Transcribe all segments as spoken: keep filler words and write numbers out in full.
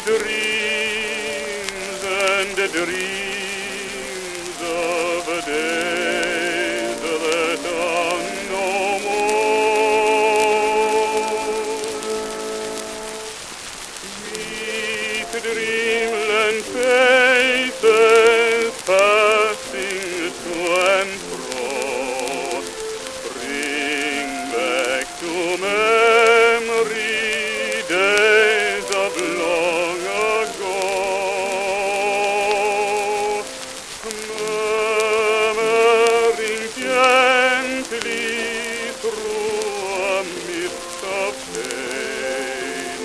dreams and dreams of days that are no more. Meet dreamland faces passing to and fro. Bring back to memory days of long ago. Murmuring gently through a mist of pain.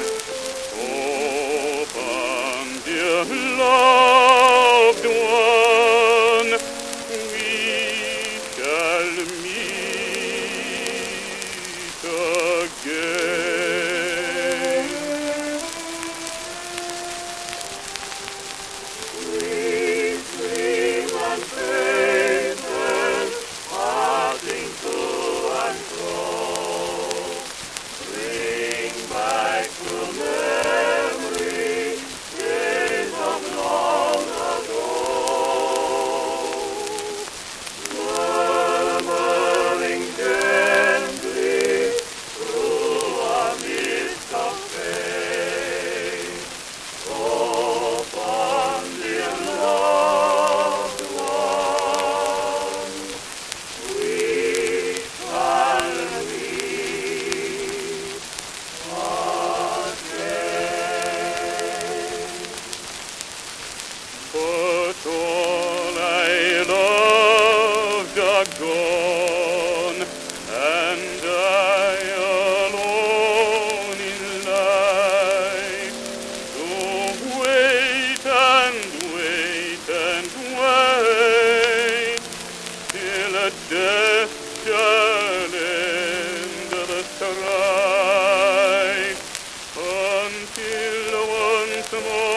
Open, dear loved one, we shall meet again. Sweet dreamland faces passing to and fro, bring back to memory days of long ago. Murmuring gently through a mist of pain. Open, dear loved one, we shall meet again. But all I loved are gone, and I alone in life. So wait and wait and wait till a death shall end the strife, until once more